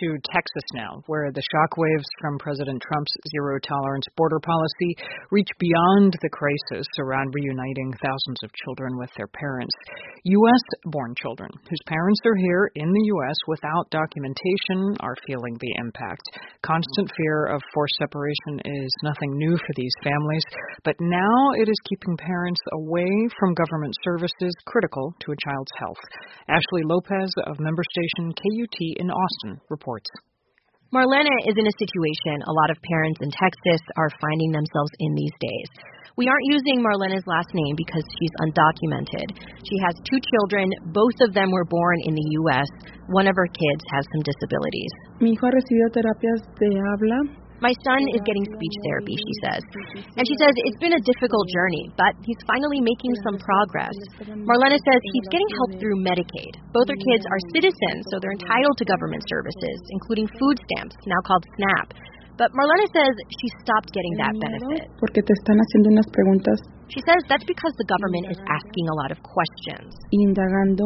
to Texas now, where the shockwaves from President Trump's zero-tolerance border policy reach beyond the crisis around reuniting thousands of children with their parents. U.S.-born children whose parents are here in the U.S. without documentation are feeling the impact. Constant fear of forced separation is nothing new for these families, but now it is keeping parents away from government services critical to a child's health. Ashley Lopez of member station KUT in Austin reports. Marlena is in a situation a lot of parents in Texas are finding themselves in these days. We aren't using Marlena's last name because she's undocumented. She has 2 children. Both of them were born in the U.S. One of her kids has some disabilities. Mi hijo ha recibido terapias de habla. My son is getting speech therapy, she says. And she says it's been a difficult journey, but he's finally making some progress. Marlena says he's getting help through Medicaid. Both her kids are citizens, so they're entitled to government services, including food stamps, now called SNAP. But Marlena says she stopped getting that benefit. Porque te están haciendo unas preguntas. She says that's because the government is asking a lot of questions. Indagando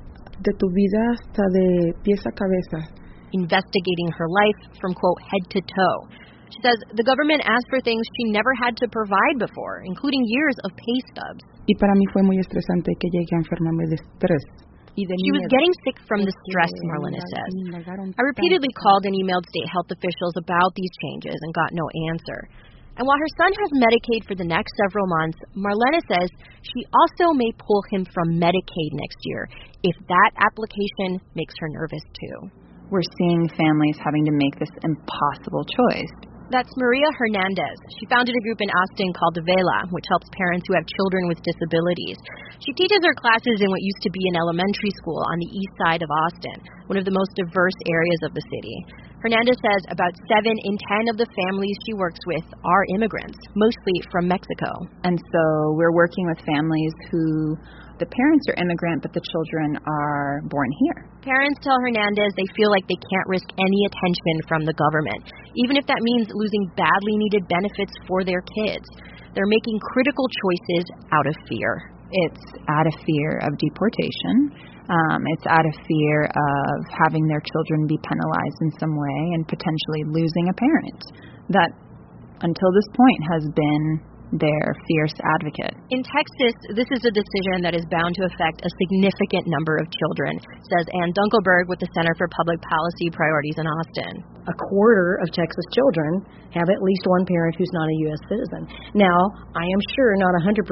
de tu vida hasta de pies a cabeza. Investigating her life from, quote, head to toe. She says the government asked for things she never had to provide before, including years of pay stubs. Y para mí fue muy estresante que llegué a enfermarme de estrés. She was getting sick from the stress, Marlena says. I repeatedly called and emailed state health officials about these changes and got no answer. And while her son has Medicaid for the next several months, Marlena says she also may pull him from Medicaid next year if that application makes her nervous too. We're seeing families having to make this impossible choice. That's Maria Hernandez. She founded a group in Austin called Vela, which helps parents who have children with disabilities. She teaches her classes in what used to be an elementary school on the east side of Austin, one of the most diverse areas of the city. Hernandez says about 7 in 10 of the families she works with are immigrants, mostly from Mexico. And so we're working with families who the parents are immigrant, but the children are born here. Parents tell Hernandez they feel like they can't risk any attention from the government, even if that means losing badly needed benefits for their kids. They're making critical choices out of fear. It's out of fear of deportation. It's out of fear of having their children be penalized in some way and potentially losing a parent that, until this point, has been their fierce advocate. In Texas, this is a decision that is bound to affect a significant number of children, says Ann Dunkelberg with the Center for Public Policy Priorities in Austin. A quarter of Texas children have at least one parent who's not a U.S. citizen. Now, I am sure not 100%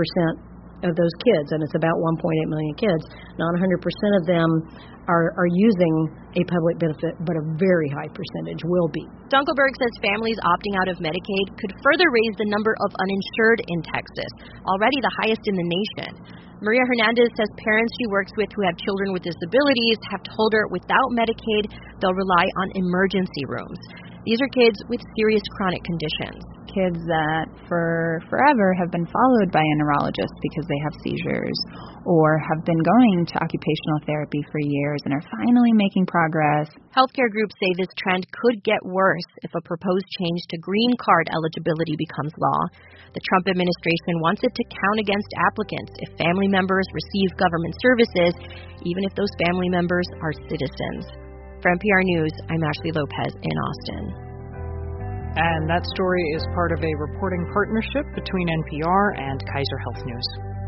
of those kids, and it's about 1.8 million kids, not 100% of them are using a public benefit, but a very high percentage will be. Dunkelberg says families opting out of Medicaid could further raise the number of uninsured in Texas, already the highest in the nation. Maria Hernandez says parents she works with who have children with disabilities have told her without Medicaid, they'll rely on emergency rooms. These are kids with serious chronic conditions. Kids that for forever have been followed by a neurologist because they have seizures or have been going to occupational therapy for years and are finally making progress. Healthcare groups say this trend could get worse if a proposed change to green card eligibility becomes law. The Trump administration wants it to count against applicants if family members receive government services, even if those family members are citizens. For NPR News, I'm Ashley Lopez in Austin. And that story is part of a reporting partnership between NPR and Kaiser Health News.